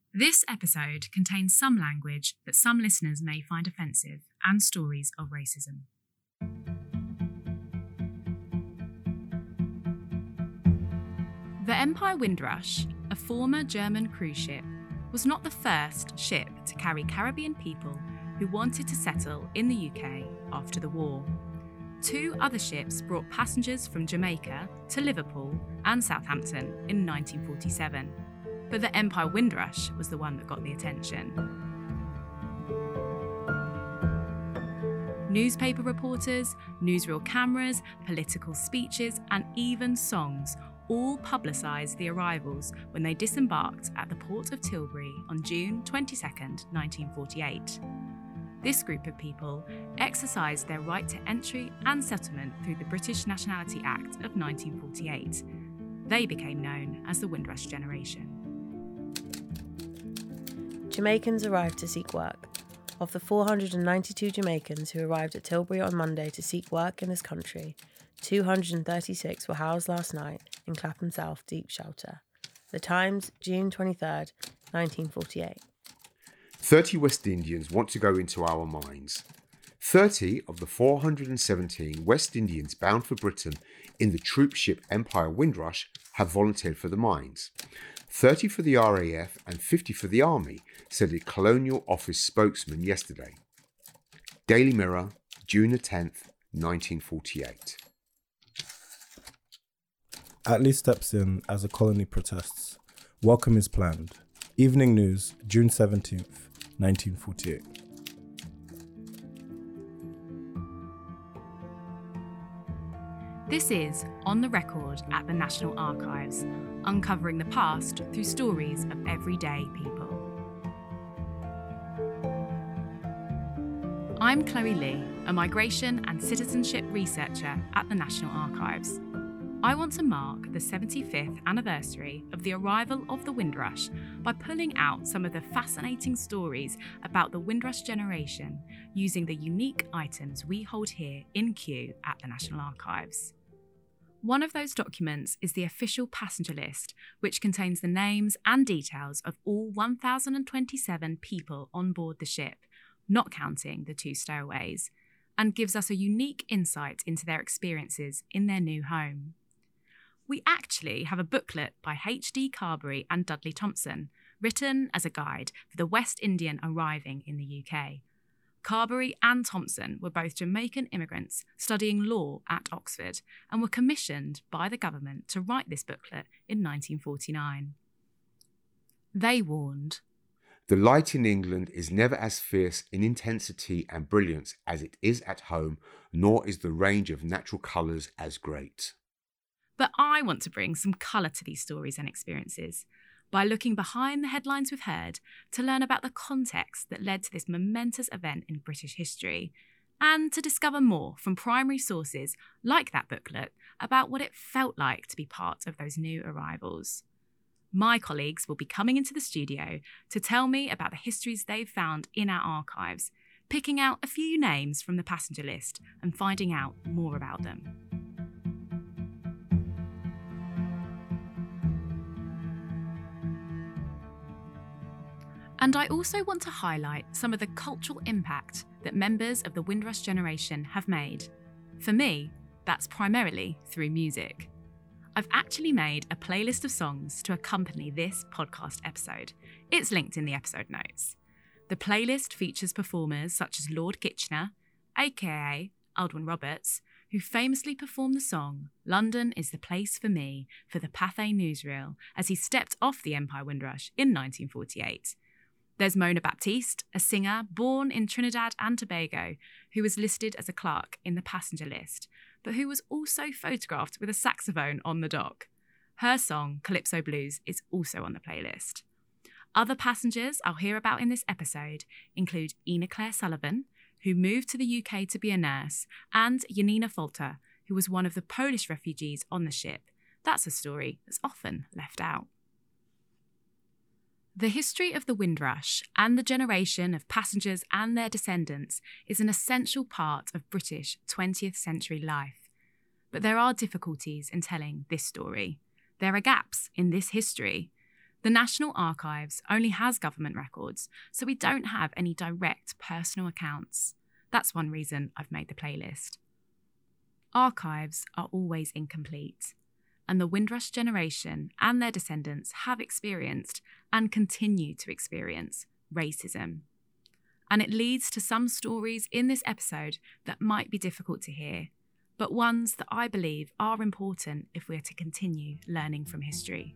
This episode contains some language that some listeners may find offensive and stories of racism. The Empire Windrush, a former German cruise ship, was not the first ship to carry Caribbean people who wanted to settle in the UK after the war. Two other ships brought passengers from Jamaica to Liverpool and Southampton in 1947. But the Empire Windrush was the one that got the attention. Newspaper reporters, newsreel cameras, political speeches, and even songs all publicised the arrivals when they disembarked at the port of Tilbury on June 22nd, 1948. This group of people exercised their right to entry and settlement through the British Nationality Act of 1948. They became known as the Windrush Generation. Jamaicans arrived to seek work. Of the 492 Jamaicans who arrived at Tilbury on Monday to seek work in this country, 236 were housed last night in Clapham South Deep Shelter. The Times, June 23rd, 1948. 30 West Indians want to go into our mines. 30 of the 417 West Indians bound for Britain in the troop ship Empire Windrush have volunteered for the mines. 30 for the RAF and 50 for the Army, said a Colonial Office spokesman yesterday. Daily Mirror, June 10th, 1948. Attlee steps in as a colony protests. Welcome is planned. Evening News, June 17th, 1948. This is On the Record at the National Archives, uncovering the past through stories of everyday people. I'm Chloe Lee, a migration and citizenship researcher at the National Archives. I want to mark the 75th anniversary of the arrival of the Windrush by pulling out some of the fascinating stories about the Windrush generation using the unique items we hold here in Kew at the National Archives. One of those documents is the official passenger list, which contains the names and details of all 1,027 people on board the ship, not counting the two stowaways, and gives us a unique insight into their experiences in their new home. We actually have a booklet by H.D. Carberry and Dudley Thompson, written as a guide for the West Indian arriving in the UK. Carberry and Thompson were both Jamaican immigrants studying law at Oxford and were commissioned by the government to write this booklet in 1949. They warned, "The light in England is never as fierce in intensity and brilliance as it is at home, nor is the range of natural colours as great." But I want to bring some colour to these stories and experiences by looking behind the headlines we've heard to learn about the context that led to this momentous event in British history, and to discover more from primary sources like that booklet about what it felt like to be part of those new arrivals. My colleagues will be coming into the studio to tell me about the histories they've found in our archives, picking out a few names from the passenger list and finding out more about them. And I also want to highlight some of the cultural impact that members of the Windrush generation have made. For me, that's primarily through music. I've actually made a playlist of songs to accompany this podcast episode. It's linked in the episode notes. The playlist features performers such as Lord Kitchener, aka Aldwyn Roberts, who famously performed the song "London is the Place for Me" for the Pathé newsreel as he stepped off the Empire Windrush in 1948. There's Mona Baptiste, a singer born in Trinidad and Tobago, who was listed as a clerk in the passenger list, but who was also photographed with a saxophone on the dock. Her song, Calypso Blues, is also on the playlist. Other passengers I'll hear about in this episode include Ina Claire Sullivan, who moved to the UK to be a nurse, and Janina Folter, who was one of the Polish refugees on the ship. That's a story that's often left out. The history of the Windrush and the generation of passengers and their descendants is an essential part of British 20th century life. But there are difficulties in telling this story. There are gaps in this history. The National Archives only has government records, so we don't have any direct personal accounts. That's one reason I've made the playlist. Archives are always incomplete, and the Windrush generation and their descendants have experienced and continue to experience racism. And it leads to some stories in this episode that might be difficult to hear, but ones that I believe are important if we're to continue learning from history.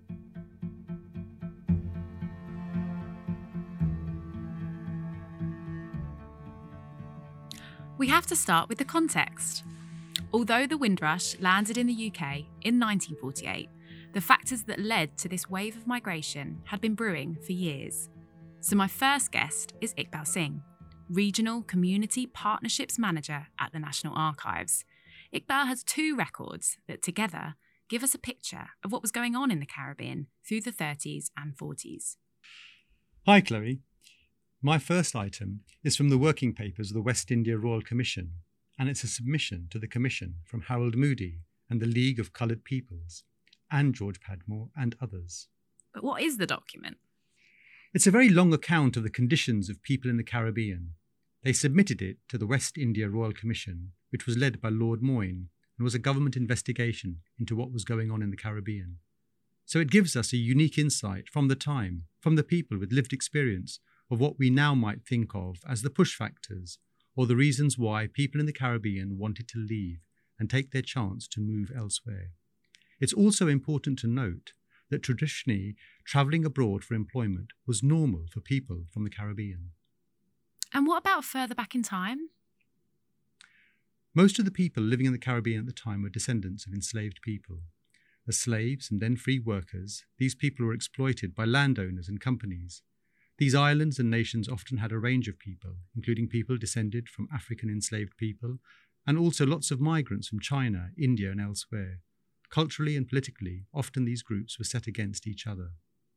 We have to start with the context. Although the Windrush landed in the UK in 1948, the factors that led to this wave of migration had been brewing for years. So my first guest is Iqbal Singh, Regional Community Partnerships Manager at the National Archives. Iqbal has 2 records that together give us a picture of what was going on in the Caribbean through the 30s and 40s. Hi, Chloe. My first item is from the working papers of the West India Royal Commission, and it's a submission to the Commission from Harold Moody and the League of Coloured Peoples, and George Padmore and others. But what is the document? It's a very long account of the conditions of people in the Caribbean. They submitted it to the West India Royal Commission, which was led by Lord Moyne, and was a government investigation into what was going on in the Caribbean. So it gives us a unique insight from the time, from the people with lived experience of what we now might think of as the push factors, or the reasons why people in the Caribbean wanted to leave and take their chance to move elsewhere. It's also important to note that traditionally, travelling abroad for employment was normal for people from the Caribbean. And what about further back in time? Most of the people living in the Caribbean at the time were descendants of enslaved people. As slaves and then free workers, these people were exploited by landowners and companies. These islands and nations often had a range of people, including people descended from African enslaved people, and also lots of migrants from China, India, and elsewhere. Culturally and politically, often these groups were set against each other.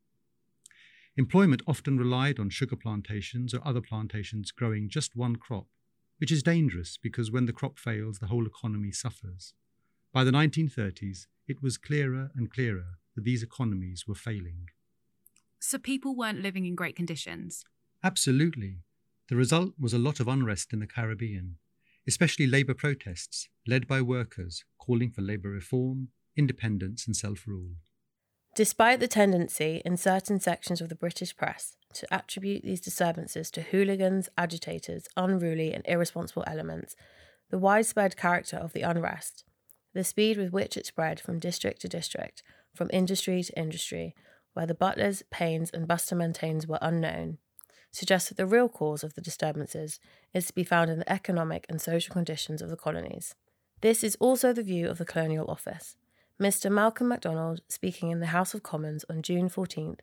Employment often relied on sugar plantations or other plantations growing just one crop, which is dangerous because when the crop fails, the whole economy suffers. By the 1930s, it was clearer and clearer that these economies were failing. So people weren't living in great conditions? Absolutely. The result was a lot of unrest in the Caribbean, especially labour protests led by workers calling for labour reform, independence and self-rule. Despite the tendency in certain sections of the British press to attribute these disturbances to hooligans, agitators, unruly and irresponsible elements, the widespread character of the unrest, the speed with which it spread from district to district, from industry to industry, where the Butlers, Paynes and Bustamantines were unknown, suggests that the real cause of the disturbances is to be found in the economic and social conditions of the colonies. This is also the view of the Colonial Office. Mr. Malcolm MacDonald, speaking in the House of Commons on June 14,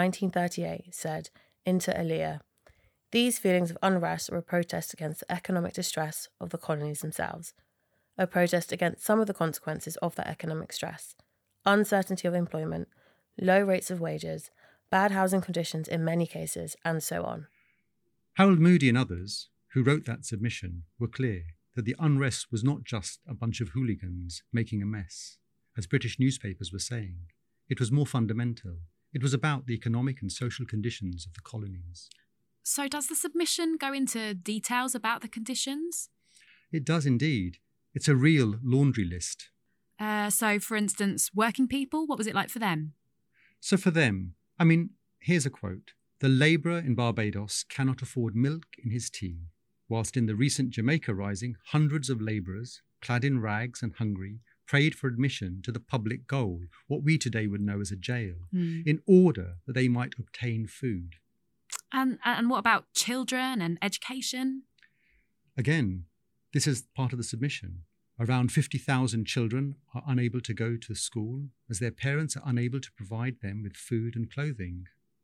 1938, said, inter alia, "These feelings of unrest were a protest against the economic distress of the colonies themselves, a protest against some of the consequences of that economic stress, uncertainty of employment, low rates of wages, bad housing conditions in many cases, and so on." Harold Moody and others, who wrote that submission, were clear that the unrest was not just a bunch of hooligans making a mess, as British newspapers were saying. It was more fundamental. It was about the economic and social conditions of the colonies. So does the submission go into details about the conditions? It does indeed. It's a real laundry list. So, for instance, working people, what was it like for them? So for them, here's a quote. "The labourer in Barbados cannot afford milk in his tea, whilst in the recent Jamaica Rising, hundreds of labourers, clad in rags and hungry, prayed for admission to the public gaol, what we today would know as a jail, in order that they might obtain food." And what about children and education? Again, this is part of the submission. Around 50,000 children are unable to go to school as their parents are unable to provide them with food and clothing.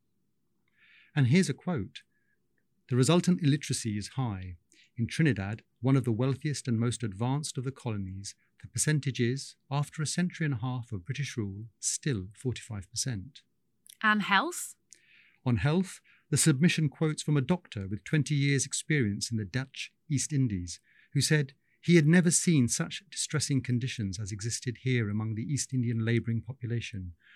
And here's a quote. "The resultant illiteracy is high. In Trinidad, one of the wealthiest and most advanced of the colonies, the percentage is, after a century and a half of British rule, still 45%. And health? On health, the submission quotes from a doctor with 20 years' experience in the Dutch East Indies, who said he had never seen such distressing conditions as existed here among the East Indian labouring population,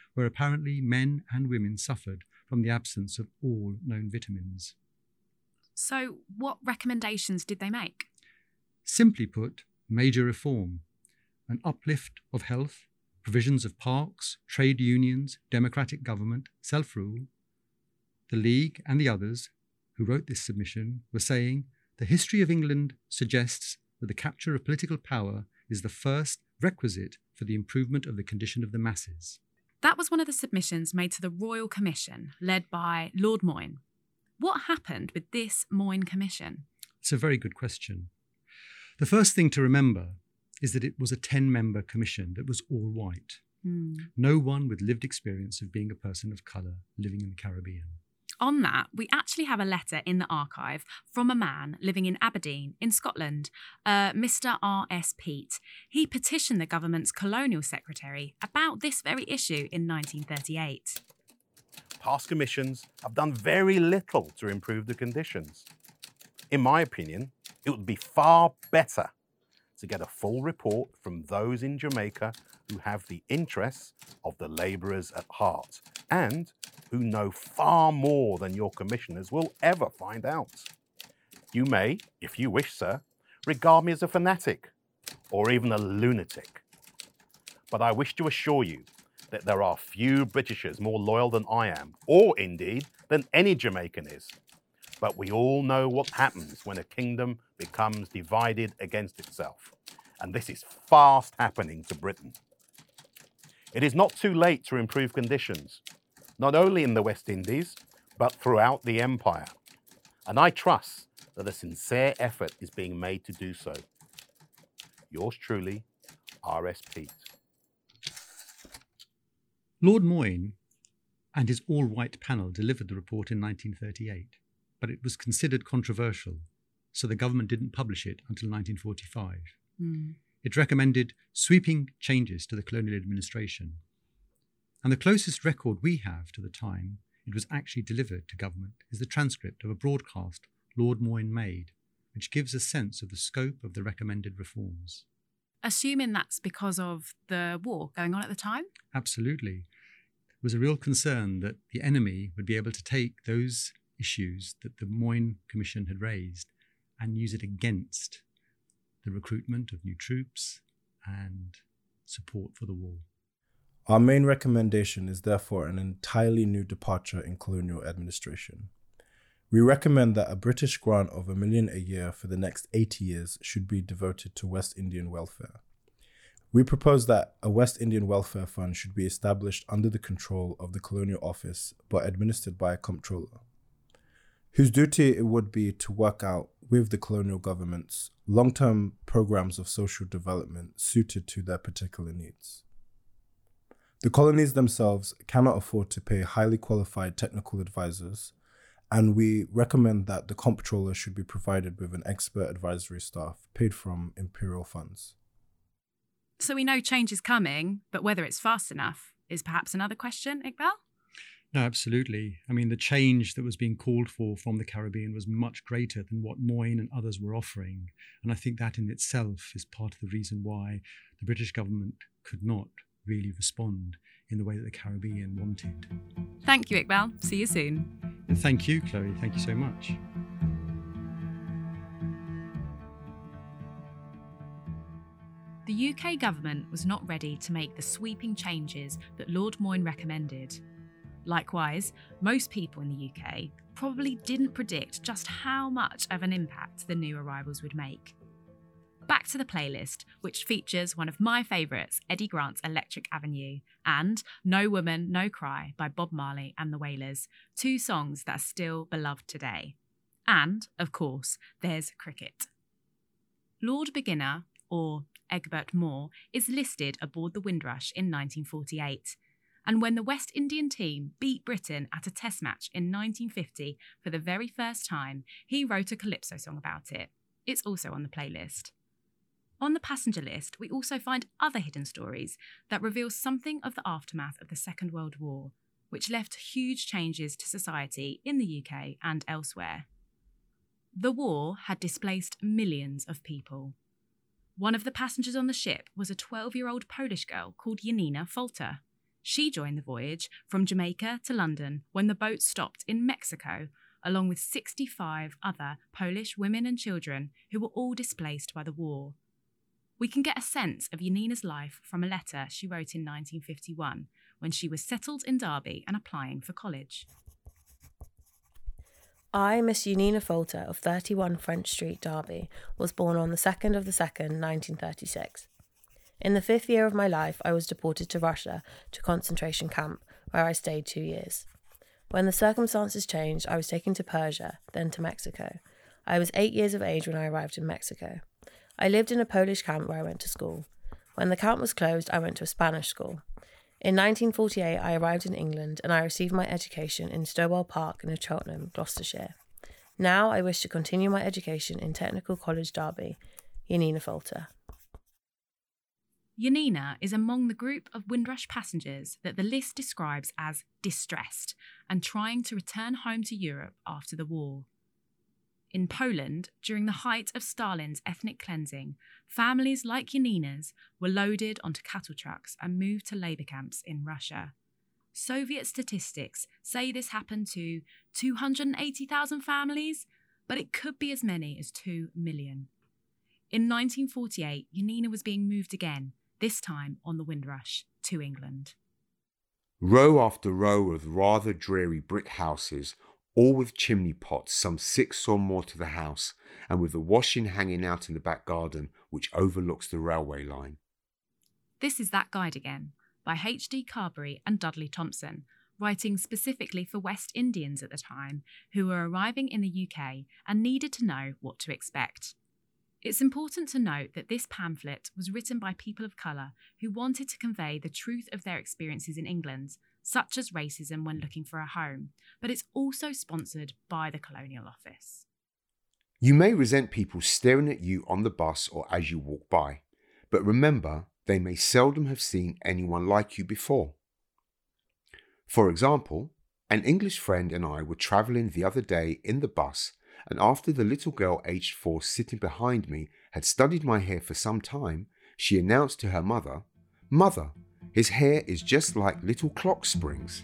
where apparently men and women suffered from the absence of all known vitamins. So, what recommendations did they make? Simply put, major reform, an uplift of health, provisions of parks, trade unions, democratic government, self-rule. The League and the others who wrote this submission were saying, the history of England suggests that the capture of political power is the first requisite for the improvement of the condition of the masses. That was one of the submissions made to the Royal Commission, led by Lord Moyne. What happened with this Moyne Commission? It's a very good question. The first thing to remember is that it was a 10-member commission that was all white. No one with lived experience of being a person of colour living in the Caribbean. On that, we actually have a letter in the archive from a man living in Aberdeen in Scotland, Mr. R.S. Peat. He petitioned the government's colonial secretary about this very issue in 1938. Past commissions have done very little to improve the conditions. In my opinion, it would be far better to get a full report from those in Jamaica who have the interests of the labourers at heart and who know far more than your commissioners will ever find out. You may, if you wish, sir, regard me as a fanatic or even a lunatic. But I wish to assure you that there are few Britishers more loyal than I am, or indeed than any Jamaican is. But we all know what happens when a kingdom becomes divided against itself. And this is fast happening to Britain. It is not too late to improve conditions, not only in the West Indies, but throughout the empire. And I trust that a sincere effort is being made to do so. Yours truly, R.S. Peat. Lord Moyne and his all-white panel delivered the report in 1938, but it was considered controversial, so the government didn't publish it until 1945. It recommended sweeping changes to the colonial administration. And the closest record we have to the time it was actually delivered to government is the transcript of a broadcast Lord Moyne made, which gives a sense of the scope of the recommended reforms. Assuming that's because of the war going on at the time? Absolutely. There was a real concern that the enemy would be able to take those issues that the Moyne Commission had raised and use it against the recruitment of new troops and support for the war. Our main recommendation is therefore an entirely new departure in colonial administration. We recommend that a British grant of $1 million a year for the next 80 years should be devoted to West Indian welfare. We propose that a West Indian welfare fund should be established under the control of the Colonial Office but administered by a comptroller, whose duty it would be to work out with the colonial governments long-term programs of social development suited to their particular needs. The colonies themselves cannot afford to pay highly qualified technical advisors, and we recommend that the comptroller should be provided with an expert advisory staff paid from imperial funds. So we know change is coming, but whether it's fast enough is perhaps another question, Iqbal? No, absolutely. I mean, the change that was being called for from the Caribbean was much greater than what Moyne and others were offering. And I think that in itself is part of the reason why the British government could not really respond in the way that the Caribbean wanted. Thank you, Iqbal. See you soon. And thank you, Chloe. Thank you so much. The UK government was not ready to make the sweeping changes that Lord Moyne recommended. Likewise, most people in the UK probably didn't predict just how much of an impact the new arrivals would make. Back to the playlist, which features one of my favourites, Eddie Grant's Electric Avenue, and No Woman, No Cry by Bob Marley and the Wailers, two songs that are still beloved today. And, of course, there's cricket. Lord Beginner, or Egbert Moore, is listed aboard the Windrush in 1948. And when the West Indian team beat Britain at a test match in 1950 for the very first time, he wrote a calypso song about it. It's also on the playlist. On the passenger list, we also find other hidden stories that reveal something of the aftermath of the Second World War, which left huge changes to society in the UK and elsewhere. The war had displaced millions of people. One of the passengers on the ship was a 12-year-old Polish girl called Janina Folter. She joined the voyage from Jamaica to London when the boat stopped in Mexico, along with 65 other Polish women and children who were all displaced by the war. We can get a sense of Janina's life from a letter she wrote in 1951 when she was settled in Derby and applying for college. I, Miss Janina Folter of 31 French Street, Derby, was born on the 2nd of the 2nd, 1936. In the 5th year of my life, I was deported to Russia to a concentration camp, where I stayed 2 years. When the circumstances changed, I was taken to Persia, then to Mexico. I was 8 years of age when I arrived in Mexico. I lived in a Polish camp where I went to school. When the camp was closed, I went to a Spanish school. In 1948, I arrived in England and I received my education in Stowell Park near Cheltenham, Gloucestershire. Now I wish to continue my education in Technical College, Derby. Janina Folter. Janina is among the group of Windrush passengers that the list describes as distressed and trying to return home to Europe after the war. In Poland, during the height of Stalin's ethnic cleansing, families like Janina's were loaded onto cattle trucks and moved to labour camps in Russia. Soviet statistics say this happened to 280,000 families, but it could be as many as 2 million. In 1948, Janina was being moved again, this time on the Windrush, to England. Row after row of rather dreary brick houses, all with chimney pots, some 6 or more to the house, and with the washing hanging out in the back garden, which overlooks the railway line. This is That Guide Again, by H.D. Carberry and Dudley Thompson, writing specifically for West Indians at the time who were arriving in the UK and needed to know what to expect. It's important to note that this pamphlet was written by people of colour who wanted to convey the truth of their experiences in England, such as racism when looking for a home, but it's also sponsored by the Colonial Office. You may resent people staring at you on the bus or as you walk by, but remember, they may seldom have seen anyone like you before. For example, an English friend and I were travelling the other day in the bus, and after the little girl aged 4 sitting behind me had studied my hair for some time, she announced to her mother, "Mother, his hair is just like little clock springs."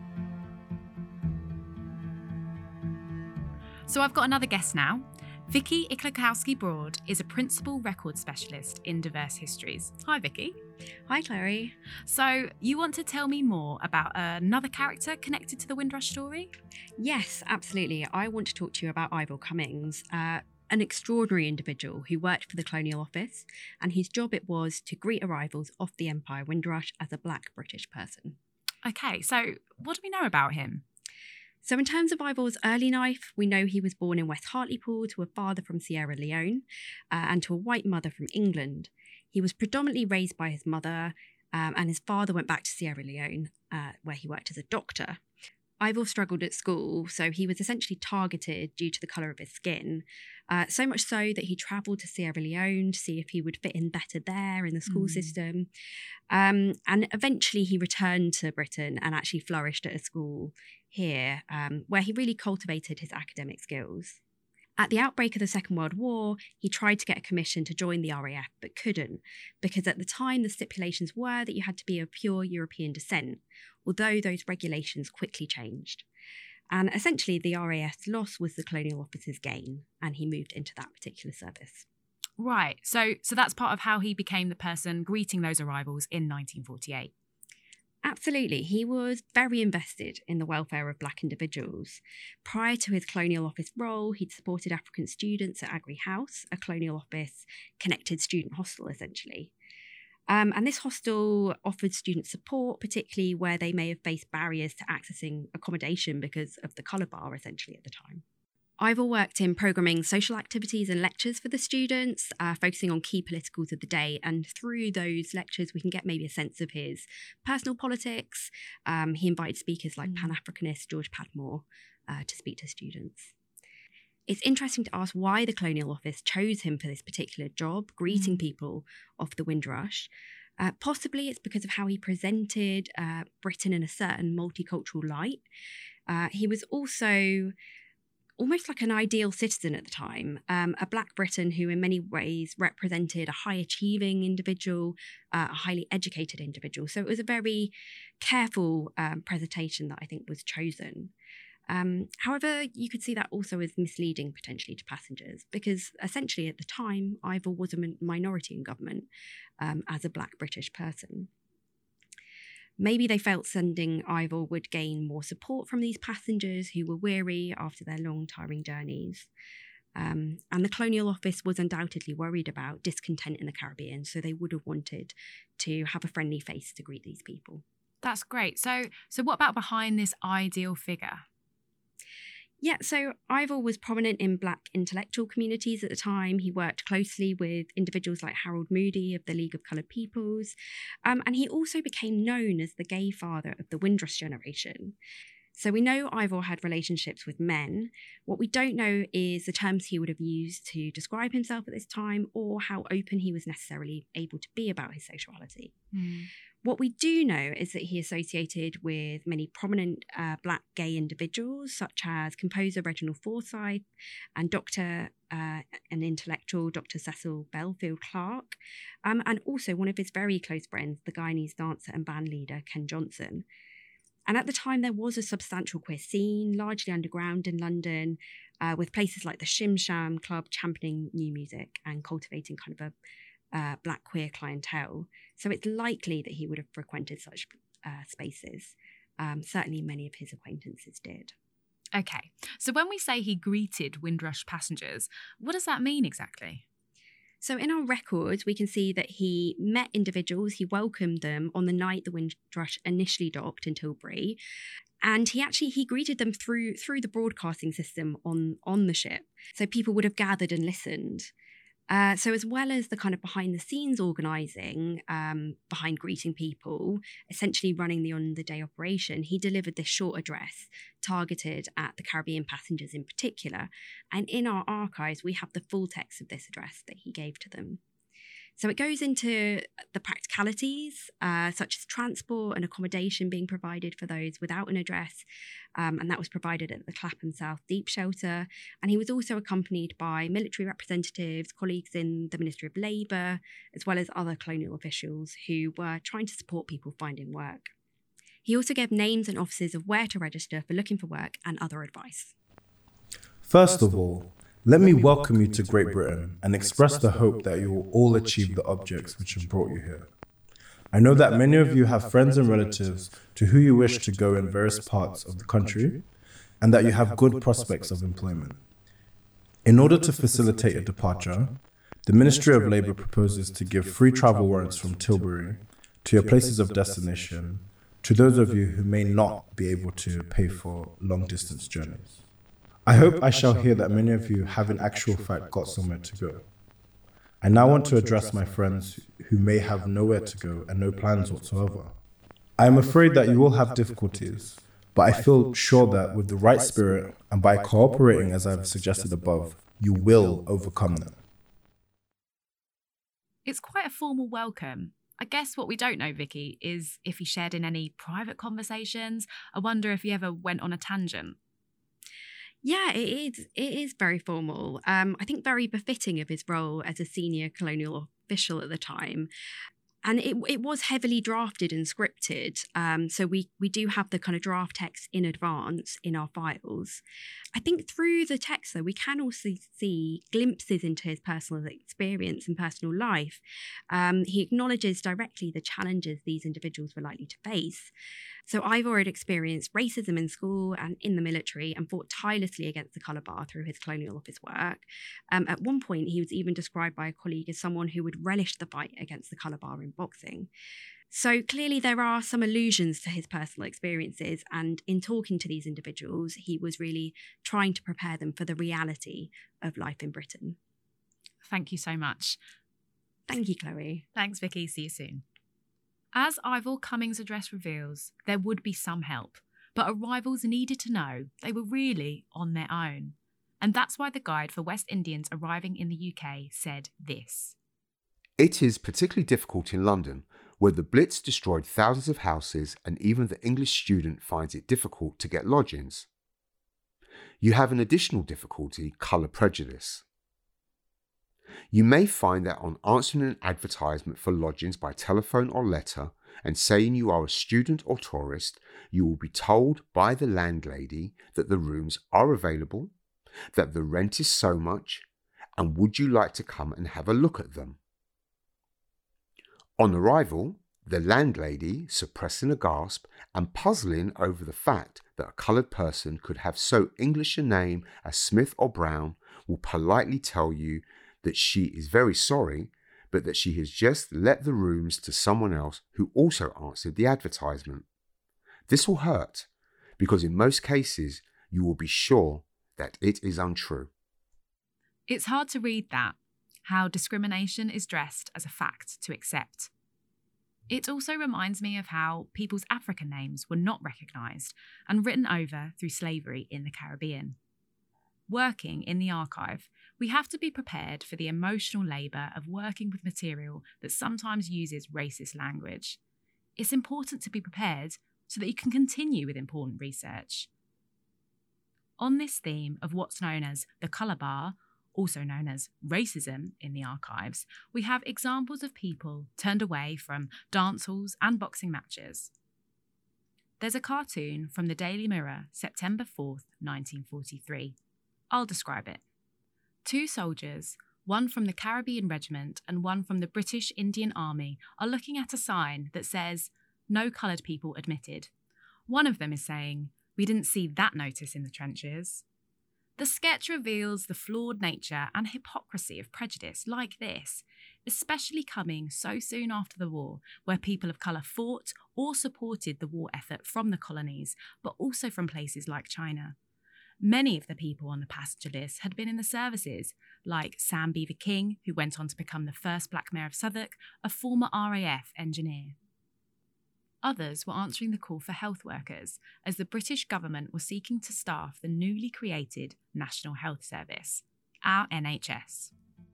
So I've got another guest now. Vicky Iklakowski-Broad is a principal record specialist in diverse histories. Hi, Vicky. Hi, Chloe. So you want to tell me more about another character connected to the Windrush story? Yes, absolutely. I want to talk to you about Ivor Cummings, an extraordinary individual who worked for the Colonial Office and whose job it was to greet arrivals off the Empire Windrush as a black British person. Okay, so what do we know about him? So in terms of Ivor's early life, we know he was born in West Hartlepool to a father from Sierra Leone and to a white mother from England. He was predominantly raised by his mother and his father went back to Sierra Leone where he worked as a doctor. Ivor struggled at school, so he was essentially targeted due to the colour of his skin, so much so that he travelled to Sierra Leone to see if he would fit in better there in the school system. And eventually he returned to Britain and actually flourished at a school here, where he really cultivated his academic skills. At the outbreak of the Second World War, he tried to get a commission to join the RAF, but couldn't, because at the time the stipulations were that you had to be of pure European descent, although those regulations quickly changed. And essentially the RAF's loss was the Colonial Office's gain, and he moved into that particular service. Right, so that's part of how he became the person greeting those arrivals in 1948. Absolutely. He was very invested in the welfare of black individuals. Prior to his Colonial Office role, he'd supported African students at Aggrey House, a Colonial Office connected student hostel, essentially. And this hostel offered student support, particularly where they may have faced barriers to accessing accommodation because of the colour bar, essentially, at the time. Ivor worked in programming social activities and lectures for the students, focusing on key politicals of the day. And through those lectures, we can get maybe a sense of his personal politics. He invited speakers like Pan-Africanist George Padmore to speak to students. It's interesting to ask why the Colonial Office chose him for this particular job, greeting people off the Windrush. Possibly it's because of how he presented Britain in a certain multicultural light. He was also almost like an ideal citizen at the time, a Black Briton who in many ways represented a high-achieving individual, a highly educated individual. So it was a very careful presentation that I think was chosen. However, you could see that also as misleading potentially to passengers, because essentially at the time, Ivor was a minority in government as a Black British person. Maybe they felt sending Ivor would gain more support from these passengers who were weary after their long, tiring journeys. And the Colonial Office was undoubtedly worried about discontent in the Caribbean, so they would have wanted to have a friendly face to greet these people. That's great. So what about behind this ideal figure? Yeah, so Ivor was prominent in Black intellectual communities at the time. He worked closely with individuals like Harold Moody of the League of Coloured Peoples, and he also became known as the gay father of the Windrush generation. So we know Ivor had relationships with men. What we don't know is the terms he would have used to describe himself at this time, or how open he was necessarily able to be about his sexuality. What we do know is that he associated with many prominent Black gay individuals, such as composer Reginald Forsyth and doctor and intellectual Dr. Cecil Belfield Clarke, and also one of his very close friends, the Guyanese dancer and band leader Ken Johnson. And at the time, there was a substantial queer scene, largely underground in London, with places like the Shim Sham Club championing new music and cultivating kind of a Black queer clientele. So it's likely that he would have frequented such spaces. Certainly many of his acquaintances did. Okay, so when we say he greeted Windrush passengers, what does that mean exactly? So in our records, we can see that he met individuals, he welcomed them on the night the Windrush initially docked in Tilbury, and he greeted them through the broadcasting system on the ship. So people would have gathered and listened. So as well as the kind of behind-the-scenes organising, behind greeting people, essentially running the on-the-day operation, he delivered this short address targeted at the Caribbean passengers in particular. And in our archives, we have the full text of this address that he gave to them. So it goes into the practicalities, such as transport and accommodation being provided for those without an address, and that was provided at the Clapham South Deep Shelter. And he was also accompanied by military representatives, colleagues in the Ministry of Labour, as well as other colonial officials who were trying to support people finding work. He also gave names and offices of where to register for looking for work and other advice. First of all, let me welcome you to Great Britain and express the hope that you will all achieve the objects which have brought you here. I know that many of you have friends and relatives to who you wish to go in various parts of the country, and that you have good prospects of employment. In order to facilitate a departure, the Ministry of Labour proposes to give free travel warrants from Tilbury to your places of destination to those of you who may not be able to pay for long-distance journeys. I hope I shall hear that many of you have in actual fact got somewhere to go. I now want to address my friends who may have nowhere to go and no plans whatsoever. I am afraid that you will have difficulties, but I feel sure that with the right spirit and by cooperating as I've suggested above, you will overcome them. It's quite a formal welcome. I guess what we don't know, Vicky, is if he shared in any private conversations. I wonder if he ever went on a tangent. Yeah, it is very formal. I think very befitting of his role as a senior colonial official at the time. And it was heavily drafted and scripted. So we do have the kind of draft text in advance in our files. I think through the text, though, we can also see glimpses into his personal experience and personal life. He acknowledges directly the challenges these individuals were likely to face. So Ivor had experienced racism in school and in the military and fought tirelessly against the colour bar through his colonial office work. At one point, he was even described by a colleague as someone who would relish the fight against the colour bar in boxing. So clearly there are some allusions to his personal experiences, and in talking to these individuals, he was really trying to prepare them for the reality of life in Britain. Thank you so much. Thank you, Chloe. Thanks, Vicky. See you soon. As Ivor Cummings' address reveals, there would be some help, but arrivals needed to know they were really on their own. And that's why the guide for West Indians arriving in the UK said this. It is particularly difficult in London, where the Blitz destroyed thousands of houses and even the English student finds it difficult to get lodgings. You have an additional difficulty, colour prejudice. You may find that on answering an advertisement for lodgings by telephone or letter and saying you are a student or tourist, you will be told by the landlady that the rooms are available, that the rent is so much, and would you like to come and have a look at them? On arrival, the landlady, suppressing a gasp and puzzling over the fact that a coloured person could have so English a name as Smith or Brown, will politely tell you that she is very sorry, but that she has just let the rooms to someone else who also answered the advertisement. This will hurt, because in most cases you will be sure that it is untrue. It's hard to read that, how discrimination is dressed as a fact to accept. It also reminds me of how people's African names were not recognised and written over through slavery in the Caribbean. Working in the archive, we have to be prepared for the emotional labour of working with material that sometimes uses racist language. It's important to be prepared so that you can continue with important research. On this theme of what's known as the colour bar, also known as racism in the archives, we have examples of people turned away from dance halls and boxing matches. There's a cartoon from the Daily Mirror, September 4th, 1943. I'll describe it. Two soldiers, one from the Caribbean Regiment and one from the British Indian Army, are looking at a sign that says, "No coloured people admitted." One of them is saying, "We didn't see that notice in the trenches." The sketch reveals the flawed nature and hypocrisy of prejudice like this, especially coming so soon after the war, where people of colour fought or supported the war effort from the colonies, but also from places like China. Many of the people on the passenger list had been in the services, like Sam Beaver King, who went on to become the first black mayor of Southwark, a former RAF engineer. Others were answering the call for health workers, as the British government was seeking to staff the newly created National Health Service, our NHS.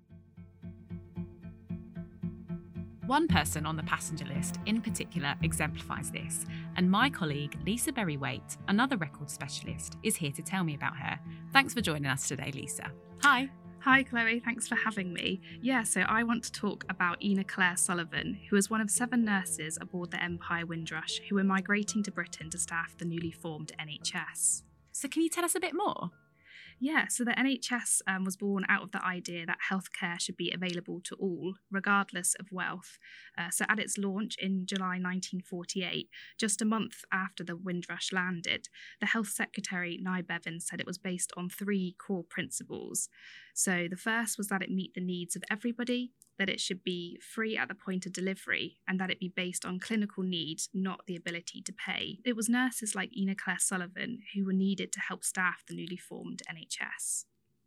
One person on the passenger list in particular exemplifies this, and my colleague Lisa Berry-Waite, another record specialist, is here to tell me about her. Thanks for joining us today, Lisa. Hi. Hi Chloe, thanks for having me. So I want to talk about Ina Claire Sullivan, who was one of 7 nurses aboard the Empire Windrush who were migrating to Britain to staff the newly formed NHS. So can you tell us a bit more? So the NHS was born out of the idea that healthcare should be available to all, regardless of wealth. So at its launch in July 1948, just a month after the Windrush landed, the Health Secretary, Nye Bevins, said it was based on 3 core principles. So the first was that it meet the needs of everybody, that it should be free at the point of delivery, and that it be based on clinical needs, not the ability to pay. It was nurses like Ina Claire Sullivan who were needed to help staff the newly formed NHS.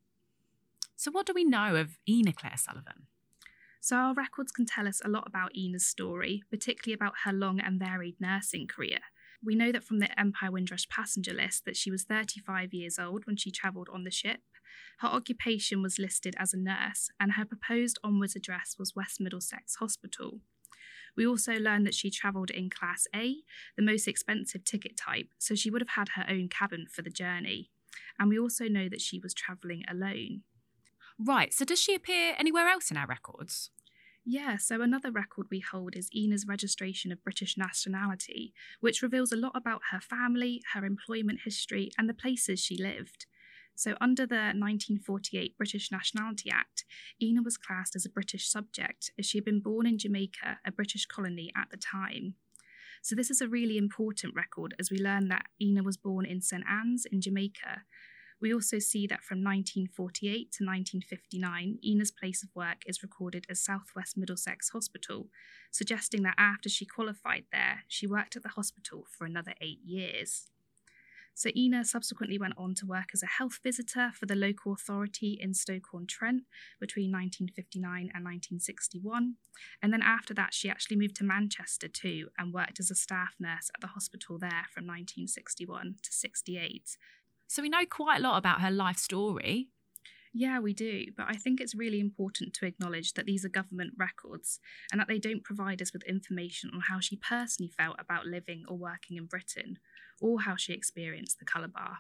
So what do we know of Ina Claire Sullivan? So our records can tell us a lot about Ina's story, particularly about her long and varied nursing career. We know that from the Empire Windrush passenger list that she was 35 years old when she travelled on the ship. Her occupation was listed as a nurse, and her proposed onwards address was West Middlesex Hospital. We also learned that she travelled in Class A, the most expensive ticket type, so she would have had her own cabin for the journey. And we also know that she was travelling alone. Right, so does she appear anywhere else in our records? So another record we hold is Ina's registration of British nationality, which reveals a lot about her family, her employment history, and the places she lived. So under the 1948 British Nationality Act, Ina was classed as a British subject as she had been born in Jamaica, a British colony at the time. So this is a really important record as we learn that Ina was born in St Anne's in Jamaica. We also see that from 1948 to 1959, Ina's place of work is recorded as South West Middlesex Hospital, suggesting that after she qualified there, she worked at the hospital for another 8 years. So Ina subsequently went on to work as a health visitor for the local authority in Stoke-on-Trent between 1959 and 1961. And then after that, she actually moved to Manchester too and worked as a staff nurse at the hospital there from 1961 to 68. So we know quite a lot about her life story. Yeah, we do, but I think it's really important to acknowledge that these are government records and that they don't provide us with information on how she personally felt about living or working in Britain, or how she experienced the colour bar.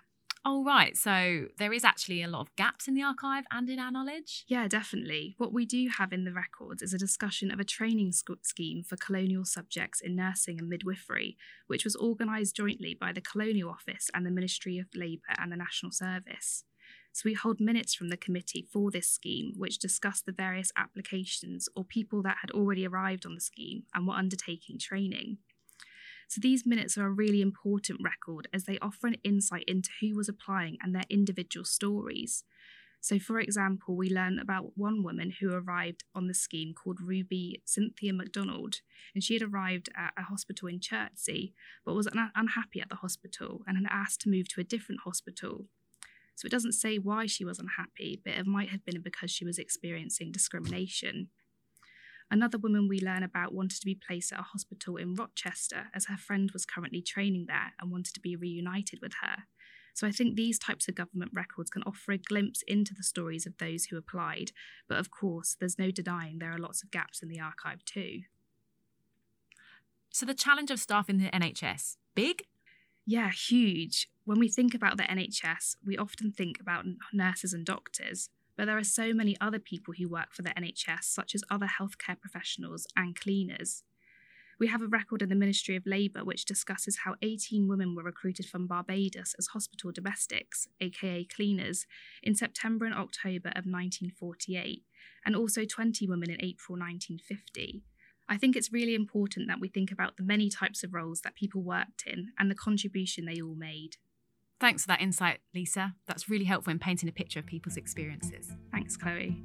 Oh, right. So there is actually a lot of gaps in the archive and in our knowledge? Yeah, definitely. What we do have in the records is a discussion of a training scheme for colonial subjects in nursing and midwifery, which was organised jointly by the Colonial Office and the Ministry of Labour and the National Service. So we hold minutes from the committee for this scheme, which discuss the various applications or people that had already arrived on the scheme and were undertaking training. So these minutes are a really important record as they offer an insight into who was applying and their individual stories. So for example, we learn about one woman who arrived on the scheme called Ruby Cynthia MacDonald, and she had arrived at a hospital in Chertsey, but was unhappy at the hospital and had asked to move to a different hospital. So it doesn't say why she was unhappy, but it might have been because she was experiencing discrimination. Another woman we learn about wanted to be placed at a hospital in Rochester as her friend was currently training there and wanted to be reunited with her. So I think these types of government records can offer a glimpse into the stories of those who applied, but of course there's no denying there are lots of gaps in the archive too. So the challenge of staff in the NHS, big? Yeah, huge. When we think about the NHS, we often think about nurses and doctors, but there are so many other people who work for the NHS, such as other healthcare professionals and cleaners. We have a record in the Ministry of Labour which discusses how 18 women were recruited from Barbados as hospital domestics, aka cleaners, in September and October of 1948, and also 20 women in April 1950. I think it's really important that we think about the many types of roles that people worked in and the contribution they all made. Thanks for that insight, Lisa. That's really helpful in painting a picture of people's experiences. Thanks, Chloe.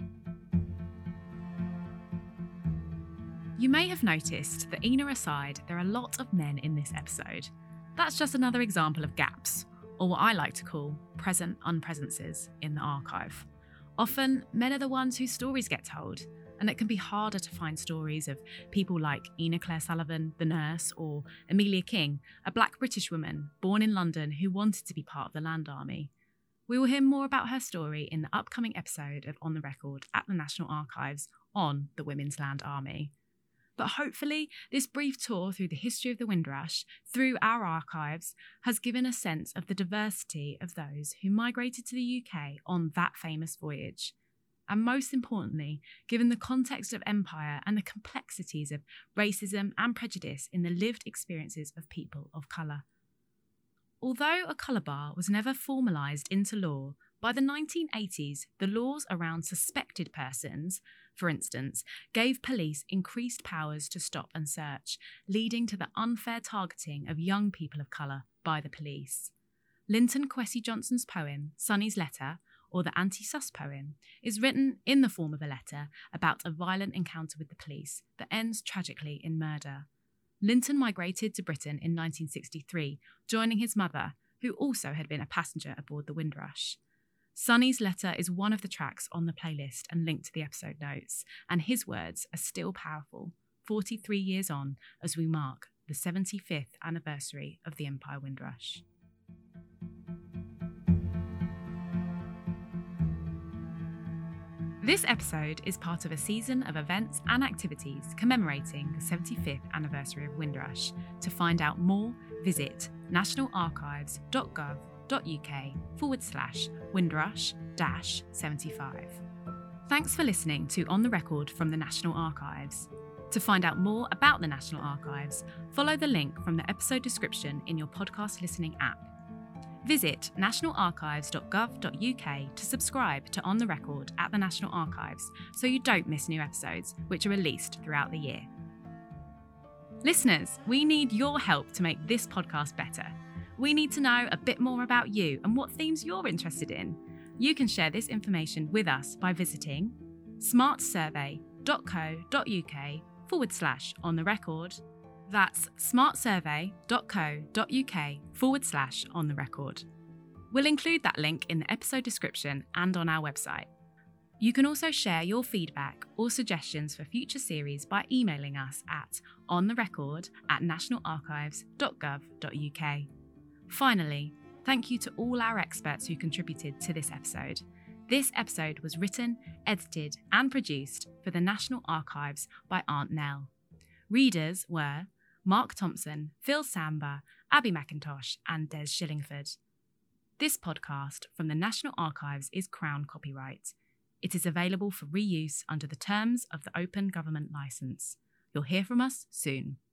You may have noticed that, Ina aside, there are a lot of men in this episode. That's just another example of gaps, or what I like to call present unpresences in the archive. Often, men are the ones whose stories get told, and it can be harder to find stories of people like Ina Claire Sullivan, the nurse, or Amelia King, a black British woman born in London who wanted to be part of the Land Army. We will hear more about her story in the upcoming episode of On the Record at the National Archives on the Women's Land Army. But hopefully, this brief tour through the history of the Windrush, through our archives, has given a sense of the diversity of those who migrated to the UK on that famous voyage. And most importantly, given the context of empire and the complexities of racism and prejudice in the lived experiences of people of colour. Although a colour bar was never formalised into law, by the 1980s, the laws around suspected persons, for instance, gave police increased powers to stop and search, leading to the unfair targeting of young people of colour by the police. Linton Kwesi Johnson's poem, Sonny's Letter, or the Anti-Sus poem, is written in the form of a letter about a violent encounter with the police that ends tragically in murder. Linton migrated to Britain in 1963, joining his mother, who also had been a passenger aboard the Windrush. Sonny's Letter is one of the tracks on the playlist and linked to the episode notes, and his words are still powerful, 43 years on, as we mark the 75th anniversary of the Empire Windrush. This episode is part of a season of events and activities commemorating the 75th anniversary of Windrush. To find out more, visit nationalarchives.gov.uk/Windrush-75. Thanks for listening to On the Record from the National Archives. To find out more about the National Archives, follow the link from the episode description in your podcast listening app. Visit nationalarchives.gov.uk to subscribe to On the Record at the National Archives so you don't miss new episodes, which are released throughout the year. Listeners, we need your help to make this podcast better. We need to know a bit more about you and what themes you're interested in. You can share this information with us by visiting smartsurvey.co.uk/on the record. That's smartsurvey.co.uk/on the record. We'll include that link in the episode description and on our website. You can also share your feedback or suggestions for future series by emailing us at ontherecord@nationalarchives.gov.uk. Finally, thank you to all our experts who contributed to this episode. This episode was written, edited and produced for the National Archives by Aunt Nell. Readers were Mark Thompson, Phil Samba, Abby McIntosh and Des Shillingford. This podcast from the National Archives is Crown copyright. It is available for reuse under the terms of the Open Government Licence. You'll hear from us soon.